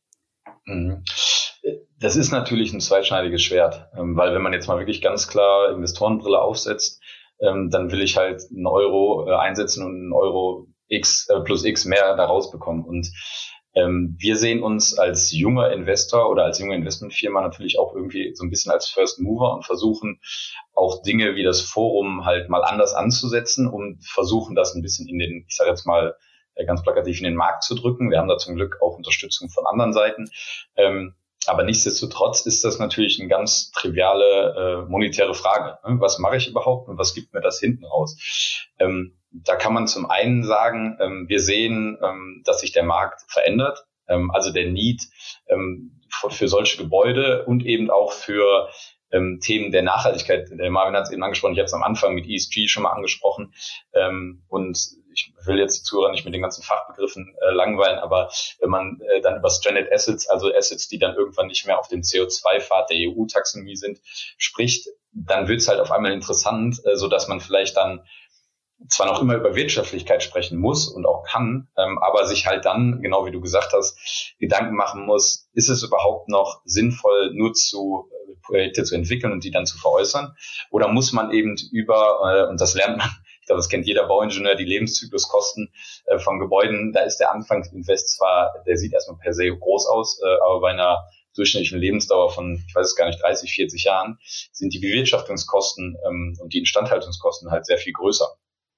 S2: Das ist natürlich ein zweischneidiges Schwert, weil wenn man jetzt mal wirklich ganz klar Investorenbrille aufsetzt, dann will ich halt einen Euro einsetzen und einen Euro X plus X mehr da rausbekommen. Und Ähm, wir sehen uns als junger Investor oder als junge Investmentfirma natürlich auch irgendwie so ein bisschen als First Mover und versuchen auch Dinge wie das Forum halt mal anders anzusetzen und versuchen das ein bisschen in den, ich sage jetzt mal ganz plakativ, in den Markt zu drücken. Wir haben da zum Glück auch Unterstützung von anderen Seiten. Ähm, aber nichtsdestotrotz ist das natürlich eine ganz triviale äh, monetäre Frage. Ne? Was mache ich überhaupt und was gibt mir das hinten raus? Ähm, Da kann man zum einen sagen, ähm, wir sehen, ähm, dass sich der Markt verändert, ähm, also der Need ähm, für, für solche Gebäude und eben auch für ähm, Themen der Nachhaltigkeit. Der Marvin hat es eben angesprochen, ich habe es am Anfang mit E S G schon mal angesprochen ähm, und ich will jetzt die Zuhörer nicht mit den ganzen Fachbegriffen äh, langweilen, aber wenn man äh, dann über Stranded Assets, also Assets, die dann irgendwann nicht mehr auf dem C O zwei Pfad der E U-Taxonomie sind, spricht, dann wird es halt auf einmal interessant, äh, so dass man vielleicht dann zwar noch immer über Wirtschaftlichkeit sprechen muss und auch kann, ähm, aber sich halt dann, genau wie du gesagt hast, Gedanken machen muss, ist es überhaupt noch sinnvoll, nur zu äh, Projekte zu entwickeln und die dann zu veräußern? Oder muss man eben über, äh, und das lernt man, ich glaube, das kennt jeder Bauingenieur, die Lebenszykluskosten äh, von Gebäuden, da ist der Anfangsinvest zwar, der sieht erstmal per se groß aus, äh, aber bei einer durchschnittlichen Lebensdauer von, ich weiß es gar nicht, dreißig, vierzig Jahren, sind die Bewirtschaftungskosten ähm, und die Instandhaltungskosten halt sehr viel größer.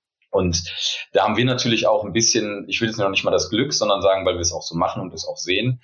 S2: Und da haben wir natürlich auch ein bisschen, ich will jetzt noch nicht mal das Glück, sondern sagen, weil wir es auch so machen und es auch sehen,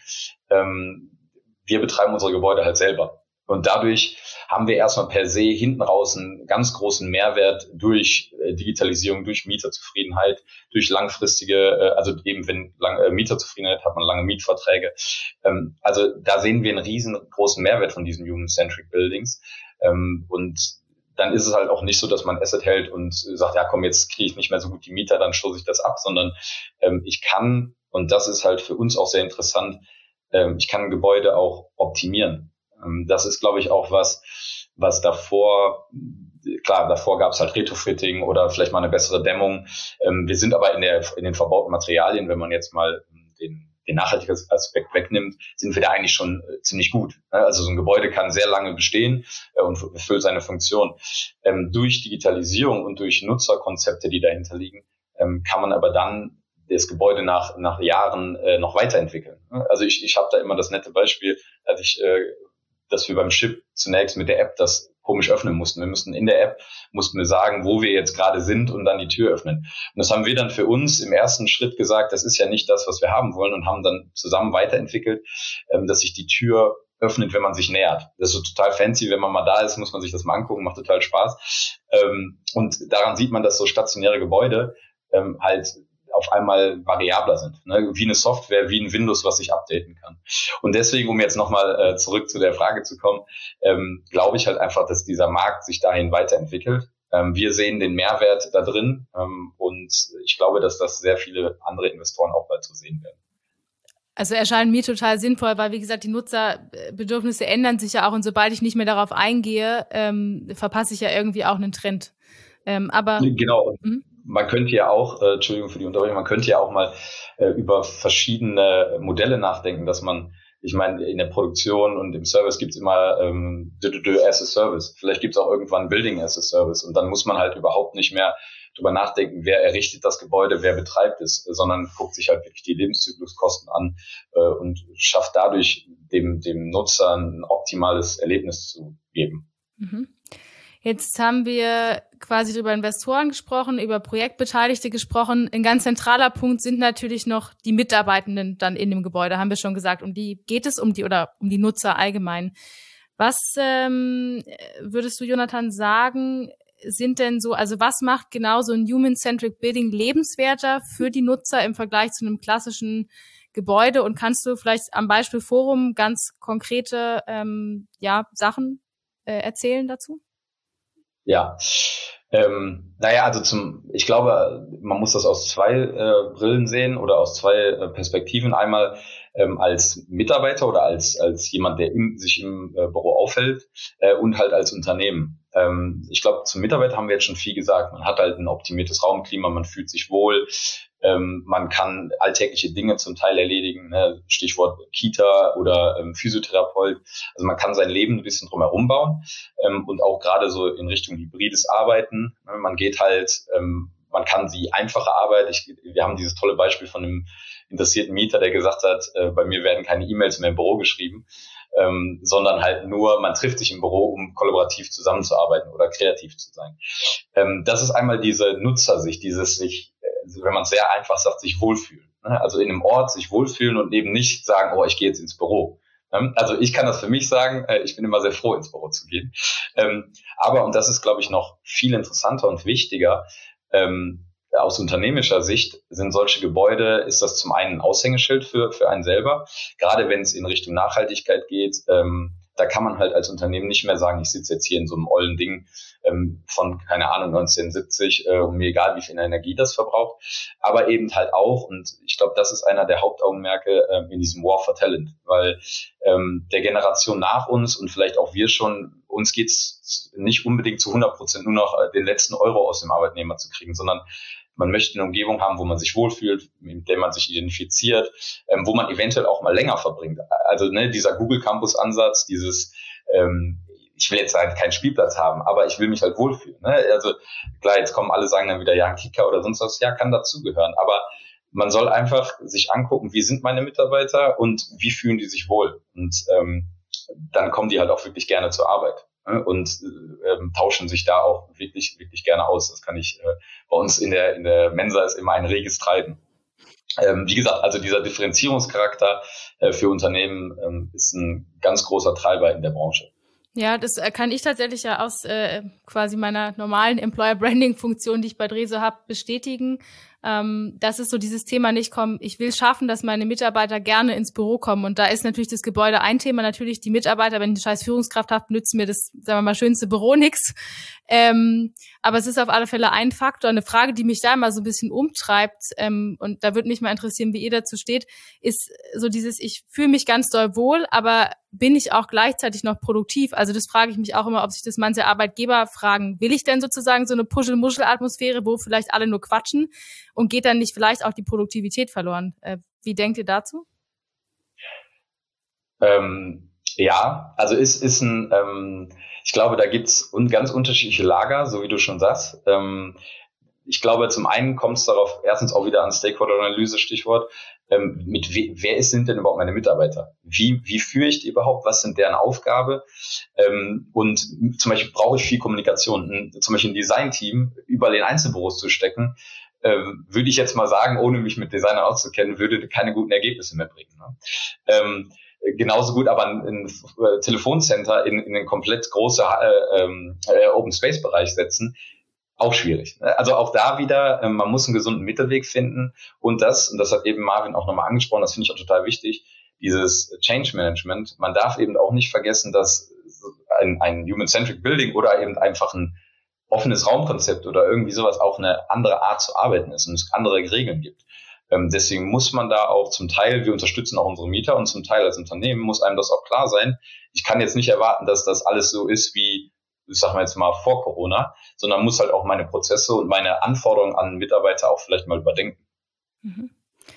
S2: ähm, wir betreiben unsere Gebäude halt selber. Und dadurch haben wir erstmal per se hinten raus einen ganz großen Mehrwert durch äh, Digitalisierung, durch Mieterzufriedenheit, durch langfristige, äh, also eben wenn lang, äh, Mieterzufriedenheit hat man lange Mietverträge. Ähm, also da sehen wir einen riesengroßen Mehrwert von diesen Human-Centric Buildings. Ähm, und dann ist es halt auch nicht so, dass man Asset hält und sagt, ja komm, jetzt kriege ich nicht mehr so gut die Mieter, dann stoße ich das ab, sondern ähm, ich kann, und das ist halt für uns auch sehr interessant, ähm, ich kann ein Gebäude auch optimieren. Ähm, das ist, glaube ich, auch was, was davor, klar, davor gab es halt Retrofitting oder vielleicht mal eine bessere Dämmung. Ähm, wir sind aber in der in den verbauten Materialien, wenn man jetzt mal den den Nachhaltigkeitsaspekt wegnimmt, sind wir da eigentlich schon äh, ziemlich gut. Also so ein Gebäude kann sehr lange bestehen äh, und erfüllt seine Funktion. Ähm, durch Digitalisierung und durch Nutzerkonzepte, die dahinter liegen, ähm, kann man aber dann das Gebäude nach nach Jahren äh, noch weiterentwickeln. Also ich ich habe da immer das nette Beispiel, dass ich äh, dass wir beim Chip zunächst mit der App das komisch öffnen mussten. Wir mussten in der App, mussten wir sagen, wo wir jetzt gerade sind und dann die Tür öffnen. Und das haben wir dann für uns im ersten Schritt gesagt, das ist ja nicht das, was wir haben wollen und haben dann zusammen weiterentwickelt, ähm, dass sich die Tür öffnet, wenn man sich nähert. Das ist so total fancy, wenn man mal da ist, muss man sich das mal angucken, macht total Spaß. Ähm, und daran sieht man, dass so stationäre Gebäude ähm, halt auf einmal variabler sind, ne? Wie eine Software, wie ein Windows, was sich updaten kann. Und deswegen, um jetzt nochmal äh, zurück zu der Frage zu kommen, ähm, glaube ich halt einfach, dass dieser Markt sich dahin weiterentwickelt. Ähm, wir sehen den Mehrwert da drin ähm, und ich glaube, dass das sehr viele andere Investoren auch bald so sehen werden.
S1: Also erscheint mir total sinnvoll, weil wie gesagt, die Nutzerbedürfnisse ändern sich ja auch und sobald ich nicht mehr darauf eingehe, ähm, verpasse ich ja irgendwie auch einen Trend. Ähm, aber
S2: genau. Mhm. Man könnte ja auch, äh, Entschuldigung für die Unterbrechung, man könnte ja auch mal äh, über verschiedene Modelle nachdenken, dass man, ich meine, in der Produktion und im Service gibt's immer ähm, as a Service. Vielleicht gibt's auch irgendwann Building as a Service und dann muss man halt überhaupt nicht mehr drüber nachdenken, wer errichtet das Gebäude, wer betreibt es, sondern guckt sich halt wirklich die Lebenszykluskosten an äh, und schafft dadurch dem, dem Nutzer ein optimales Erlebnis zu geben.
S1: Mhm. Jetzt haben wir quasi über Investoren gesprochen, über Projektbeteiligte gesprochen. Ein ganz zentraler Punkt sind natürlich noch die Mitarbeitenden dann in dem Gebäude, haben wir schon gesagt. Um die geht es, um die oder um die Nutzer allgemein. Was ähm, würdest du, Jonathan, sagen, sind denn so, also was macht genau so ein Human-Centric Building lebenswerter für die Nutzer im Vergleich zu einem klassischen Gebäude? Und kannst du vielleicht am Beispiel Forum ganz konkrete ähm, ja, Sachen äh, erzählen dazu?
S2: Ja, ähm, naja, also zum, ich glaube, man muss das aus zwei äh, Brillen sehen oder aus zwei äh, Perspektiven. Einmal ähm, als Mitarbeiter oder als als jemand, der im, sich im äh, Büro aufhält äh, und halt als Unternehmen. Ähm, ich glaube, zum Mitarbeiter haben wir jetzt schon viel gesagt. Man hat halt ein optimiertes Raumklima, man fühlt sich wohl, ähm, man kann alltägliche Dinge zum Teil erledigen, ne? Stichwort Kita oder ähm, Physiotherapeut. Also man kann sein Leben ein bisschen drumherum bauen ähm, und auch gerade so in Richtung hybrides Arbeiten. Ne? Man geht halt, ähm, man kann die einfache Arbeit, ich, wir haben dieses tolle Beispiel von einem interessierten Mieter, der gesagt hat, äh, bei mir werden keine E-Mails mehr im Büro geschrieben, ähm, sondern halt nur, man trifft sich im Büro, um kollaborativ zusammenzuarbeiten oder kreativ zu sein. Ähm, das ist einmal diese Nutzersicht, dieses sich, wenn man es sehr einfach sagt, sich wohlfühlen. Ne? Also in einem Ort sich wohlfühlen und eben nicht sagen, oh, ich gehe jetzt ins Büro. Also ich kann das für mich sagen, ich bin immer sehr froh, ins Büro zu gehen. Aber, und das ist, glaube ich, noch viel interessanter und wichtiger, aus unternehmischer Sicht sind solche Gebäude, ist das zum einen ein Aushängeschild für, für einen selber. Gerade wenn es in Richtung Nachhaltigkeit geht, ähm, da kann man halt als Unternehmen nicht mehr sagen, ich sitze jetzt hier in so einem ollen Ding ähm, von, keine Ahnung, neunzehnhundertsiebzig äh, und mir egal, wie viel Energie das verbraucht. Aber eben halt auch, und ich glaube, das ist einer der Hauptaugenmerke äh, in diesem War for Talent, weil ähm, der Generation nach uns und vielleicht auch wir schon, uns geht's nicht unbedingt zu hundert Prozent nur noch den letzten Euro aus dem Arbeitnehmer zu kriegen, sondern man möchte eine Umgebung haben, wo man sich wohlfühlt, mit der man sich identifiziert, ähm, wo man eventuell auch mal länger verbringt. Also ne, dieser Google Campus Ansatz, dieses, ähm, ich will jetzt halt keinen Spielplatz haben, aber ich will mich halt wohlfühlen. Ne? Also klar, jetzt kommen alle, sagen dann wieder, ja, ein Kicker oder sonst was, ja, kann dazugehören. Aber man soll einfach sich angucken, wie sind meine Mitarbeiter und wie fühlen die sich wohl. Und ähm, dann kommen die halt auch wirklich gerne zur Arbeit und ähm, tauschen sich da auch wirklich wirklich gerne aus. Das kann ich äh, bei uns in der in der Mensa ist immer ein reges Treiben. Ähm, wie gesagt, also dieser Differenzierungscharakter äh, für Unternehmen ähm, ist ein ganz großer Treiber in der Branche.
S1: Ja, das kann ich tatsächlich ja aus äh, quasi meiner normalen Employer Branding Funktion, die ich bei Dreso habe, bestätigen. Ähm, das ist so dieses Thema nicht kommen. Ich will schaffen, dass meine Mitarbeiter gerne ins Büro kommen. Und da ist natürlich das Gebäude ein Thema. Natürlich die Mitarbeiter, wenn ich eine scheiß Führungskraft habe, nützt mir das, sagen wir mal, schönste Büro nix. Ähm, aber es ist auf alle Fälle ein Faktor. Eine Frage, die mich da immer so ein bisschen umtreibt, ähm, und da würde mich mal interessieren, wie ihr dazu steht, ist so dieses, ich fühle mich ganz doll wohl, aber bin ich auch gleichzeitig noch produktiv? Also das frage ich mich auch immer, ob sich das manche Arbeitgeber fragen. Will ich denn sozusagen so eine Puschel-Muschel-Atmosphäre, wo vielleicht alle nur quatschen? Und geht dann nicht vielleicht auch die Produktivität verloren? Äh, wie denkt ihr dazu?
S2: Ähm, ja, also ist ist ein, ähm, ich glaube, da gibt's un- ganz unterschiedliche Lager, so wie du schon sagst. Ähm, ich glaube, zum einen kommt es darauf, erstens auch wieder an Stakeholder-Analyse, Stichwort, ähm, mit we- wer ist, sind denn überhaupt meine Mitarbeiter? Wie wie führe ich die überhaupt? Was sind deren Aufgabe? Ähm, und zum Beispiel brauche ich viel Kommunikation. Ein, zum Beispiel ein Design-Team überall in Einzelbüros zu stecken, Ähm, würde ich jetzt mal sagen, ohne mich mit Designern auszukennen, würde keine guten Ergebnisse mehr bringen. Ne? Ähm, genauso gut aber ein, ein Telefoncenter in, in einen komplett großen äh, äh, Open-Space-Bereich setzen, auch schwierig. Also auch da wieder, äh, man muss einen gesunden Mittelweg finden und das, und das hat eben Marvin auch nochmal angesprochen, das finde ich auch total wichtig, dieses Change Management. Man darf eben auch nicht vergessen, dass ein, ein Human-Centric Building oder eben einfach ein offenes Raumkonzept oder irgendwie sowas auch eine andere Art zu arbeiten ist und es andere Regeln gibt. Ähm, deswegen muss man da auch zum Teil, wir unterstützen auch unsere Mieter und zum Teil als Unternehmen muss einem das auch klar sein. Ich kann jetzt nicht erwarten, dass das alles so ist wie, ich sag mal jetzt mal vor Corona, sondern muss halt auch meine Prozesse und meine Anforderungen an Mitarbeiter auch vielleicht mal überdenken.
S1: Mhm.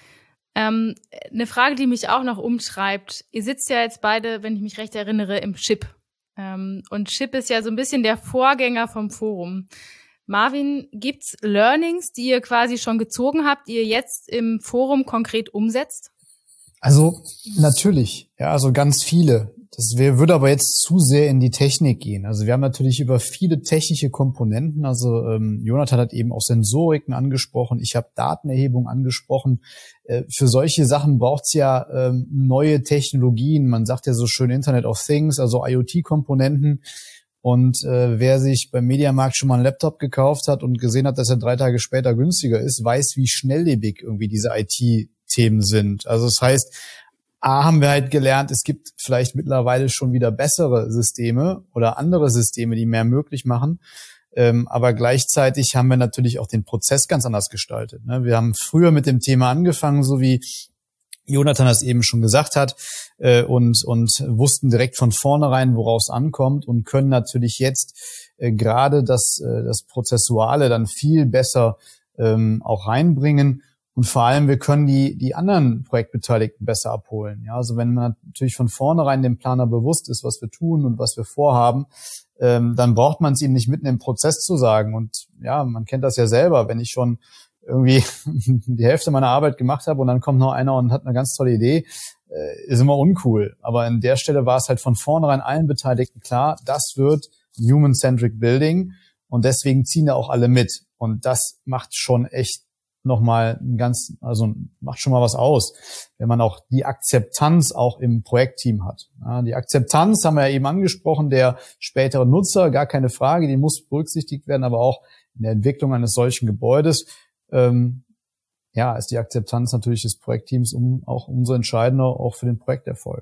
S1: Ähm, eine Frage, die mich auch noch umtreibt. Ihr sitzt ja jetzt beide, wenn ich mich recht erinnere, im Chip. Ähm, und Chip ist ja so ein bisschen der Vorgänger vom Forum. Marvin, gibt's Learnings, die ihr quasi schon gezogen habt, die ihr jetzt im Forum konkret umsetzt?
S3: Also natürlich, ja, also ganz viele. Das wär, würde aber jetzt zu sehr in die Technik gehen. Also wir haben natürlich über viele technische Komponenten, also ähm, Jonathan hat eben auch Sensoriken angesprochen, ich habe Datenerhebung angesprochen. Äh, für solche Sachen braucht's ja ähm, neue Technologien. Man sagt ja so schön Internet of Things, also IoT-Komponenten. Und äh, wer sich beim Mediamarkt schon mal einen Laptop gekauft hat und gesehen hat, dass er drei Tage später günstiger ist, weiß, wie schnelllebig irgendwie diese I T-Themen sind. Also das heißt, A, haben wir halt gelernt, es gibt vielleicht mittlerweile schon wieder bessere Systeme oder andere Systeme, die mehr möglich machen. Ähm, aber gleichzeitig haben wir natürlich auch den Prozess ganz anders gestaltet. Ne? Wir haben früher mit dem Thema angefangen, so wie Jonathan das eben schon gesagt hat, äh, und, und wussten direkt von vornherein, worauf es ankommt und können natürlich jetzt äh, gerade das, äh, das Prozessuale dann viel besser ähm, auch reinbringen. Und vor allem, wir können die, die anderen Projektbeteiligten besser abholen. Ja, also wenn man natürlich von vornherein dem Planer bewusst ist, was wir tun und was wir vorhaben, ähm, dann braucht man es ihm nicht mitten im Prozess zu sagen. Und ja, man kennt das ja selber, wenn ich schon irgendwie die Hälfte meiner Arbeit gemacht habe und dann kommt noch einer und hat eine ganz tolle Idee, äh, ist immer uncool. Aber an der Stelle war es halt von vornherein allen Beteiligten klar, das wird Human-Centric Building und deswegen ziehen da auch alle mit. Und das macht schon echt nochmal ein ganz, also macht schon mal was aus, wenn man auch die Akzeptanz auch im Projektteam hat. Ja, die Akzeptanz haben wir ja eben angesprochen, der spätere Nutzer, gar keine Frage, die muss berücksichtigt werden, aber auch in der Entwicklung eines solchen Gebäudes, ähm, ja, ist die Akzeptanz natürlich des Projektteams um, auch umso entscheidender, auch für den Projekterfolg.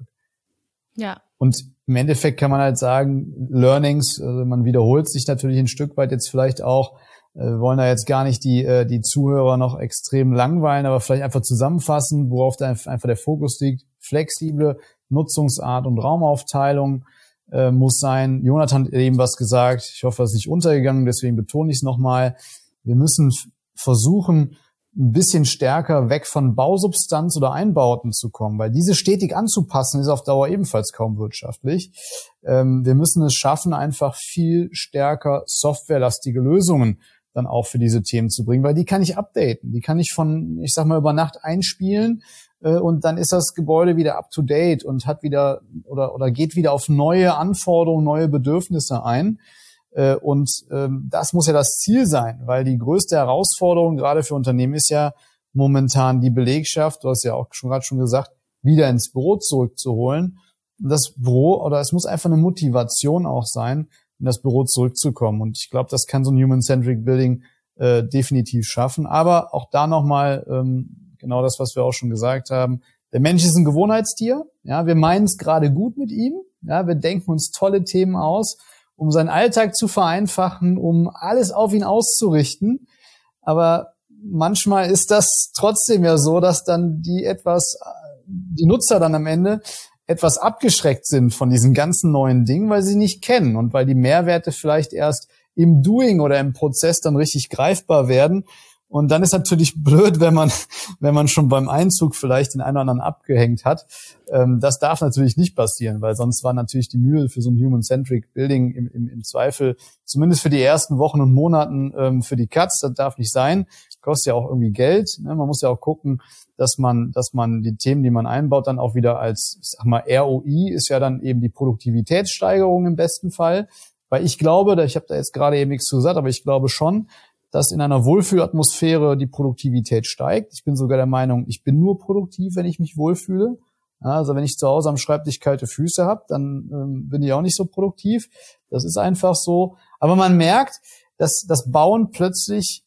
S1: Ja.
S3: Und im Endeffekt kann man halt sagen, Learnings, also man wiederholt sich natürlich ein Stück weit jetzt vielleicht auch. Wir wollen da jetzt gar nicht die die Zuhörer noch extrem langweilen, aber vielleicht einfach zusammenfassen, worauf da einfach der Fokus liegt. Flexible Nutzungsart und Raumaufteilung äh, muss sein. Jonathan hat eben was gesagt. Ich hoffe, das ist nicht untergegangen, deswegen betone ich es nochmal. Wir müssen f- versuchen, ein bisschen stärker weg von Bausubstanz oder Einbauten zu kommen, weil diese stetig anzupassen ist auf Dauer ebenfalls kaum wirtschaftlich. Ähm, wir müssen es schaffen, einfach viel stärker softwarelastige Lösungen dann auch für diese Themen zu bringen, weil die kann ich updaten, die kann ich von, ich sag mal, über Nacht einspielen äh, und dann ist das Gebäude wieder up to date und hat wieder oder oder geht wieder auf neue Anforderungen, neue Bedürfnisse ein. Äh, und ähm, das muss ja das Ziel sein, weil die größte Herausforderung gerade für Unternehmen ist ja momentan die Belegschaft, du hast ja auch schon gerade schon gesagt, wieder ins Büro zurückzuholen. Und das Büro, oder es muss einfach eine Motivation auch sein, in das Büro zurückzukommen. Und ich glaube, das kann so ein Human-Centric Building äh, definitiv schaffen. Aber auch da nochmal ähm, genau das, was wir auch schon gesagt haben. Der Mensch ist ein Gewohnheitstier. Ja, wir meinen es gerade gut mit ihm. Ja, wir denken uns tolle Themen aus, um seinen Alltag zu vereinfachen, um alles auf ihn auszurichten. Aber manchmal ist das trotzdem ja so, dass dann die etwas, die Nutzer dann am Ende etwas abgeschreckt sind von diesen ganzen neuen Dingen, weil sie sie nicht kennen und weil die Mehrwerte vielleicht erst im Doing oder im Prozess dann richtig greifbar werden. Und dann ist natürlich blöd, wenn man wenn man schon beim Einzug vielleicht den einen oder anderen abgehängt hat. Ähm, das darf natürlich nicht passieren, weil sonst war natürlich die Mühe für so ein Human-Centric Building im, im, im Zweifel, zumindest für die ersten Wochen und Monaten, ähm, für die Katz. Das darf nicht sein. Kostet ja auch irgendwie Geld. Ne? Man muss ja auch gucken, dass man dass man die Themen, die man einbaut, dann auch wieder als, ich sag mal, R O I ist ja dann eben die Produktivitätssteigerung im besten Fall. Weil ich glaube, ich habe da jetzt gerade eben nichts zu gesagt, aber ich glaube schon, dass in einer Wohlfühlatmosphäre die Produktivität steigt. Ich bin sogar der Meinung, ich bin nur produktiv, wenn ich mich wohlfühle. Also wenn ich zu Hause am Schreibtisch kalte Füße habe, dann ähm, bin ich auch nicht so produktiv. Das ist einfach so. Aber man merkt, dass das Bauen plötzlich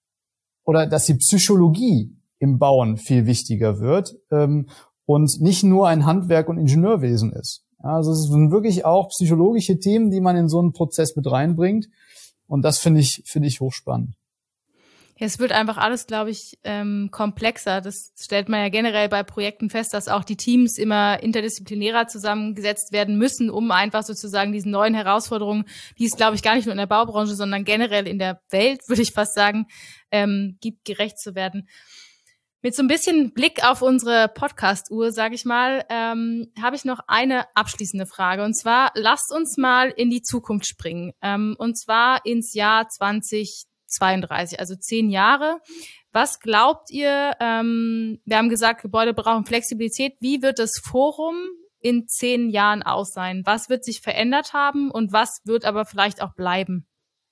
S3: oder dass die Psychologie im Bauen viel wichtiger wird ähm, und nicht nur ein Handwerk und Ingenieurwesen ist. Also es sind wirklich auch psychologische Themen, die man in so einen Prozess mit reinbringt. Und das finde ich, finde ich hochspannend.
S1: Ja, es wird einfach alles, glaube ich, ähm, komplexer. Das stellt man ja generell bei Projekten fest, dass auch die Teams immer interdisziplinärer zusammengesetzt werden müssen, um einfach sozusagen diesen neuen Herausforderungen, die es, glaube ich, gar nicht nur in der Baubranche, sondern generell in der Welt, würde ich fast sagen, ähm, gibt, gerecht zu werden. Mit so ein bisschen Blick auf unsere Podcast-Uhr, sage ich mal, ähm, habe ich noch eine abschließende Frage. Und zwar, lasst uns mal in die Zukunft springen. Ähm, und zwar ins Jahr zwanzig zweiunddreißig, also zehn Jahre. Was glaubt ihr, ähm, wir haben gesagt, Gebäude brauchen Flexibilität. Wie wird das Forum in zehn Jahren aus sein? Was wird sich verändert haben und was wird aber vielleicht auch bleiben?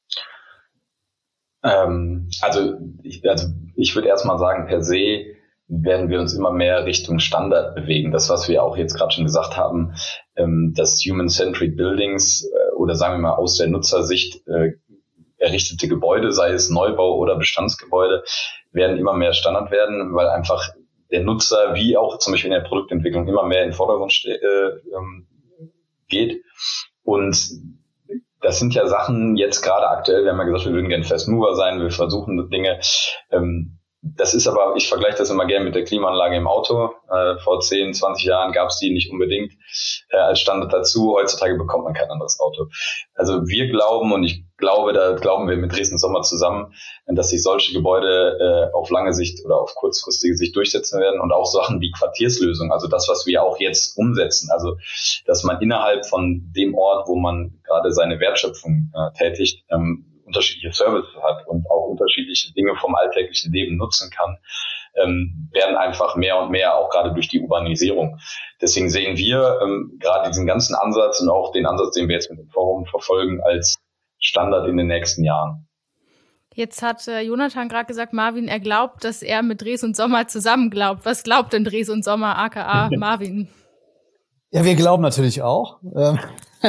S2: Ähm, also, ich, also ich würde erstmal sagen, per se werden wir uns immer mehr Richtung Standard bewegen. Das, was wir auch jetzt gerade schon gesagt haben, ähm, dass Human-Centric Buildings äh, oder sagen wir mal aus der Nutzersicht äh, errichtete Gebäude, sei es Neubau oder Bestandsgebäude, werden immer mehr Standard werden, weil einfach der Nutzer, wie auch zum Beispiel in der Produktentwicklung, immer mehr in den Vordergrund ste- äh, ähm, geht. Und das sind ja Sachen jetzt gerade aktuell, wir haben ja gesagt, wir würden gerne Fast Mover sein, wir versuchen Dinge. Ähm, das ist aber, ich vergleiche das immer gerne mit der Klimaanlage im Auto. Äh, vor zehn, zwanzig Jahren gab es die nicht unbedingt äh, als Standard dazu. Heutzutage bekommt man kein anderes Auto. Also wir glauben, und ich glaube, da glauben wir mit Dresden Sommer zusammen, dass sich solche Gebäude äh, auf lange Sicht oder auf kurzfristige Sicht durchsetzen werden und auch Sachen wie Quartierslösungen, also das, was wir auch jetzt umsetzen, also dass man innerhalb von dem Ort, wo man gerade seine Wertschöpfung äh, tätigt, ähm, unterschiedliche Services hat und auch unterschiedliche Dinge vom alltäglichen Leben nutzen kann, ähm, werden einfach mehr und mehr, auch gerade durch die Urbanisierung. Deswegen sehen wir ähm, gerade diesen ganzen Ansatz und auch den Ansatz, den wir jetzt mit dem Forum verfolgen, als Standard in den nächsten Jahren.
S1: Jetzt hat äh, Jonathan gerade gesagt, Marvin, er glaubt, dass er mit Dres und Sommer zusammen glaubt. Was glaubt denn Dres und Sommer, aka Marvin?
S3: Ja, wir glauben natürlich auch. Ähm,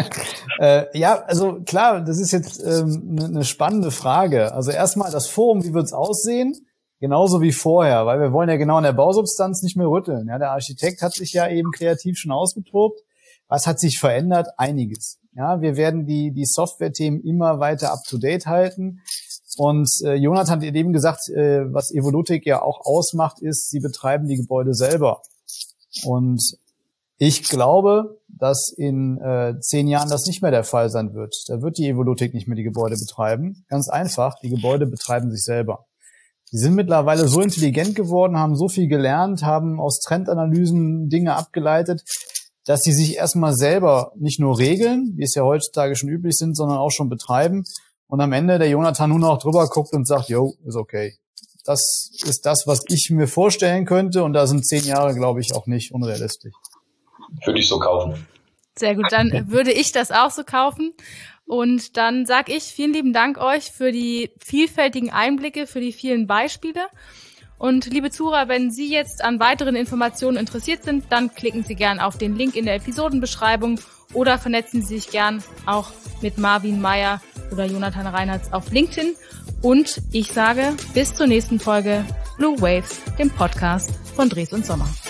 S3: äh, ja, also klar, das ist jetzt ähm, eine spannende Frage. Also erstmal das Forum, wie wird's aussehen? Genauso wie vorher, weil wir wollen ja genau an der Bausubstanz nicht mehr rütteln. Ja, der Architekt hat sich ja eben kreativ schon ausgetobt. Was hat sich verändert? Einiges. Ja, wir werden die die Software-Themen immer weiter up-to-date halten. Und äh, Jonathan hat eben gesagt, äh, was Evolutik ja auch ausmacht, ist, sie betreiben die Gebäude selber. Und ich glaube, dass in äh, zehn Jahren das nicht mehr der Fall sein wird. Da wird die Evolutik nicht mehr die Gebäude betreiben. Ganz einfach, die Gebäude betreiben sich selber. Die sind mittlerweile so intelligent geworden, haben so viel gelernt, haben aus Trendanalysen Dinge abgeleitet, dass sie sich erstmal selber nicht nur regeln, wie es ja heutzutage schon üblich sind, sondern auch schon betreiben. Und am Ende der Jonathan nur noch drüber guckt und sagt, jo, ist okay. Das ist das, was ich mir vorstellen könnte. Und da sind zehn Jahre, glaube ich, auch nicht unrealistisch.
S2: Würde ich so kaufen.
S1: Sehr gut, dann würde ich das auch so kaufen. Und dann sage ich vielen lieben Dank euch für die vielfältigen Einblicke, für die vielen Beispiele. Und liebe Zuhörer, wenn Sie jetzt an weiteren Informationen interessiert sind, dann klicken Sie gern auf den Link in der Episodenbeschreibung oder vernetzen Sie sich gern auch mit Marvin Meyer oder Jonathan Reinhardt auf LinkedIn. Und ich sage bis zur nächsten Folge Blue Waves, dem Podcast von Dres und Sommer.